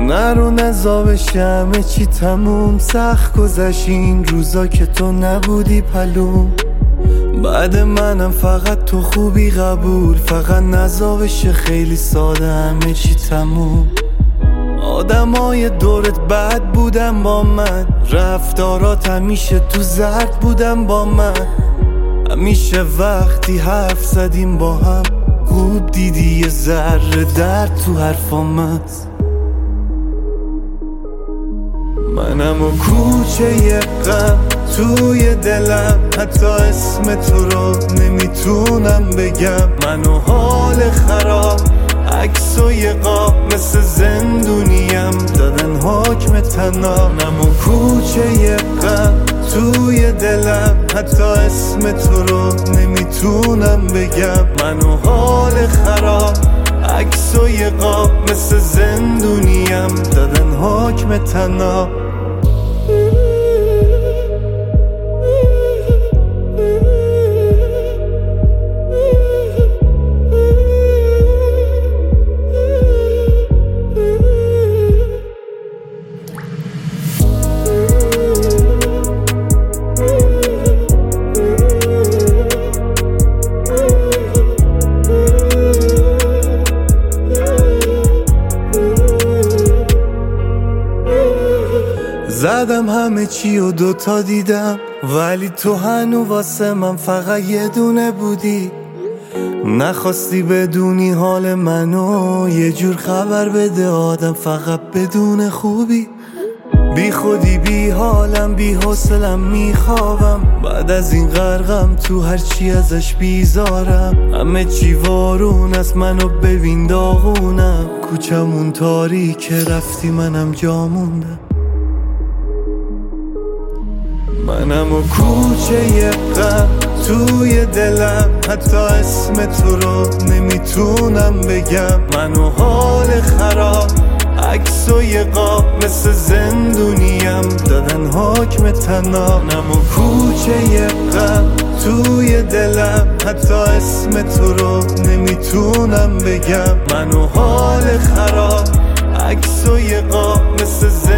نرو نزا بشه همه چی تموم. سخت گذشت این روزا که تو نبودی پلوم. بعد منم فقط تو خوبی قبول. فقط نزا بشه خیلی ساده همه چی تموم. آدمای دورت بد بودن با من، رفتارات همیشه تو زرد بودن با من. همیشه وقتی حرف زدیم با هم خوب دیدی یه ذره درد تو حرفام هست. منم و کوچه غم توی دلم، حتی اسم تو رو نمیتونم بگم. من و حال خراب عکس و یه قاب مثل زندونیم دادن حکم طناب. منم و کوچه غم توی دلم، حتی اسم تو رو نمیتونم بگم. من و حال خراب عکس و یه قاب مثل زندونیم دادن حکم طناب. زدم همه چی و دوتا دیدم، ولی تو هنو واسه من فقط یه دونه بودی. نخواستی بدونی حال منو، یه جور خبر بده آدم فقط بدون خوبی. بی خودی بی حالم بی حوصلم میخوابم. بعد از این غرقم تو هرچی ازش بیزارم. همه چی وارون است منو ببین داغونم. کوچمون تاریکه رفتی منم جا موندم. منم و کوچه غم توی دلم، حتی اسم تو رو نمیتونم بگم. من و حال خراب عکس و یه قاب مثل زندونیم دادن حکم طناب. منم و کوچه غم توی دلم، حتی اسم تو رو نمیتونم بگم. من و حال خراب عکس و یه قاب مثل